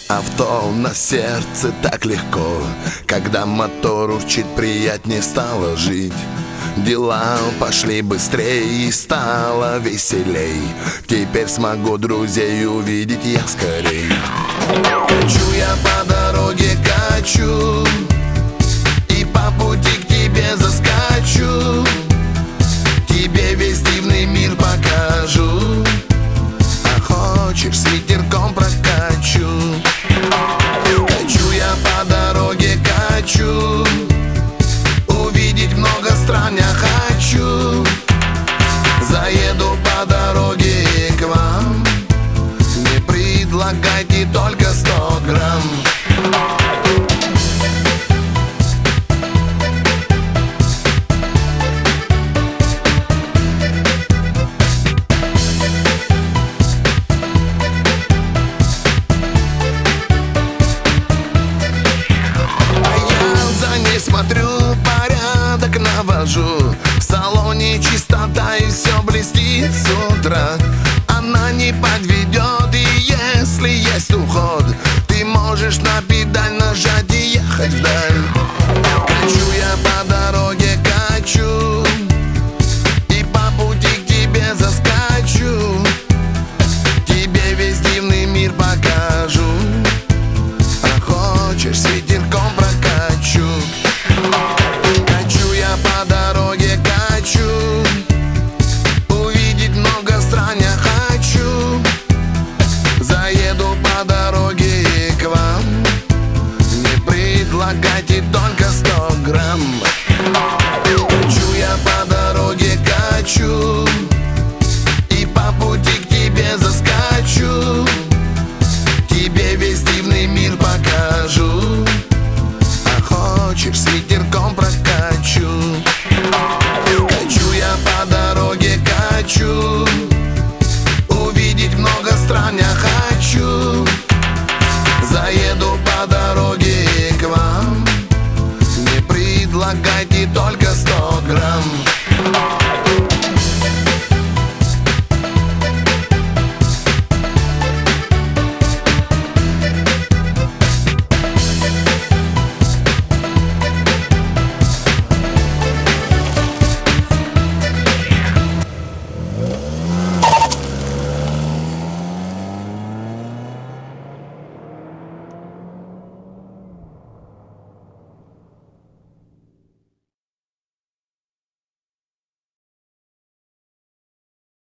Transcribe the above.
Авто на сердце так легко, когда мотор урчит, приятнее стало жить. Дела пошли быстрее и стало веселей. Теперь смогу друзей увидеть я скорей. Качу я по дороге, качу, и по пути к тебе заскочу. Тебе весь дивный мир покажу, а хочешь с ветерком прокачу. Качу я по дороге, качу, увидеть много стран я хочу. Заеду по дороге к вам, не предлагайте только 100 грамм. Смотрю, порядок навожу, в салоне чистота и все блестит с утра. Она не подведет, и если есть уход, ты можешь на педаль нажать и ехать вдаль. Качу я по дороге, качу, и по пути к тебе заскочу. Тебе весь дивный мир покажу, а хочешь с ветерком прокачу. Качу я по дороге, качу, увидеть много стран я хочу. Заеду по дороге к вам, не предлагайте только 100 грамм. Качу я по дороге, качу, и по пути к тебе заскочу. Тебе весь дивный мир покажу, а хочешь с ветерком прокачу. Качу я по дороге, качу, увидеть много стран я хочу. Заеду по дороге к вам, не предлагайте только 100